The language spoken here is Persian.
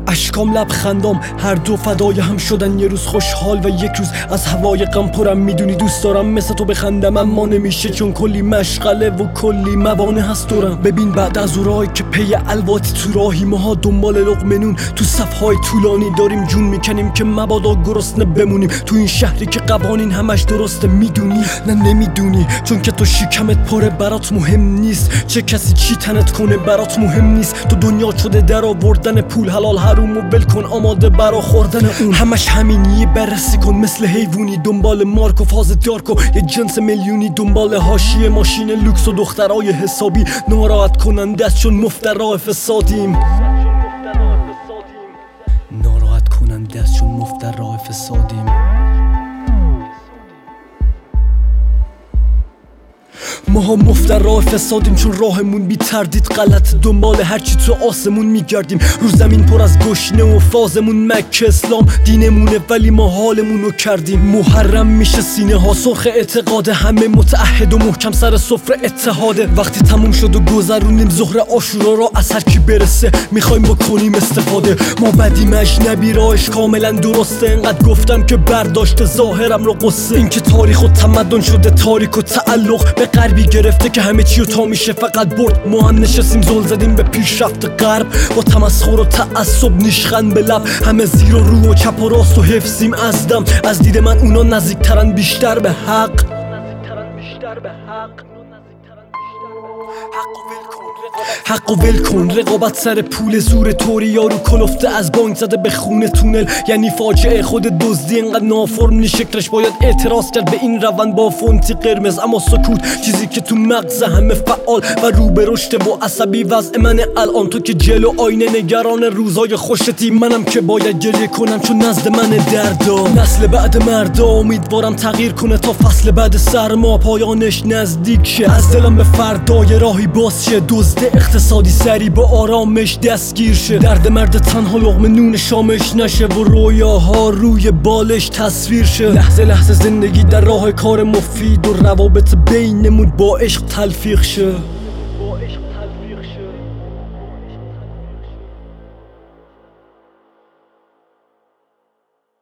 اشکام لبخندام هر دو فدای هم شدن. یه روز خوشحال و یک روز از هوای غم پرم. میدونی دوست دارم مثل تو بخندم اما نمیشه چون کلی مشغله و کلی موانع هست دورم. ببین بعد از اورایی که پی الواتی تو راهی ماها دنبال لقمه نون تو صفهای طولانی داریم جون میکنیم که مبادا گرسنه بمونیم. تو این شهری که قوانین همش درسته میدونی؟ نه نمیدونی چون که تو شکمت پره برات مهم نیست چه کسی چی تنت کنه برات مهم نیست. تو دنیا شده در آوردن پول حلال حروم و ول کن آماده برا خوردن اون. همش همینی بررسی کن مثل حیوونی دنبال مارک و فاز دارک و یه جنس میلیونی دنبال حاشیه ماشین لوکس و دخترای حسابی ناراحت کننده است چون مفترا فسادیم. ناراحت کننده است چون مفترا فسادیم. ماها مفترا فسادیم چون راهمون بی تردید غلط. دنبال هرچی تو آسمون میگردیم. رو زمین پر از گشنه و فازمون مکه اسلام دینمونه ولی ما حالمونو کردیم. محرم میشه سینه ها سرخ اعتقاد همه متعهد و محکم سر سفره اتحاده. وقتی تموم شد و گذرونیم ظهر عاشورا را از هر کی برسه میخوایم بکنیم استفاده. ما بدیم اجنبی راهش کاملا درسته. انقدر گفتم که برداشت ظاهرم رو قصه. این که تاریخ و تمدن شده تاریک و تعلق به غربی گرفته که همه چی و تا میشه فقط برد. ما هم نشستیم زل زدیم به پیشرفت غرب با تمسخر و تعصب نیشخند به لب. همه زیر و رو و چپ و راست و حفظیم از دم. از دید من اونا نزدیکترن بیشتر به حق. حقو ول کن رقابت سر پول زور طوری یارو کلفته از بانک زده به خونه تونل. یعنی فاجعه خود دزدی انقدر نافرم شکلش باید اعتراض کرد به این روند با فونتی قرمز. اما سکوت چیزی که تو مغز همه فعال و رو به رشد و عصبی وضع من الان. تو که جلو آینه نگران روزای خوشتی منم که باید گریه کنم چون نزد من دردا. نسل بعد مردا امیدوارم تغییر کنه تا فصل بعد سرما پایانش نزدیک شه. از دلم به فردای راهی باز شه. دزد اقتصادی سری با آرامش دستگیر شه. درد مرد تنها لقمه نون شامش نشه و رویاها روی بالش تصویر شه. لحظه لحظه زندگی در راه کار مفید و روابط بینمون با عشق تلفیق شه.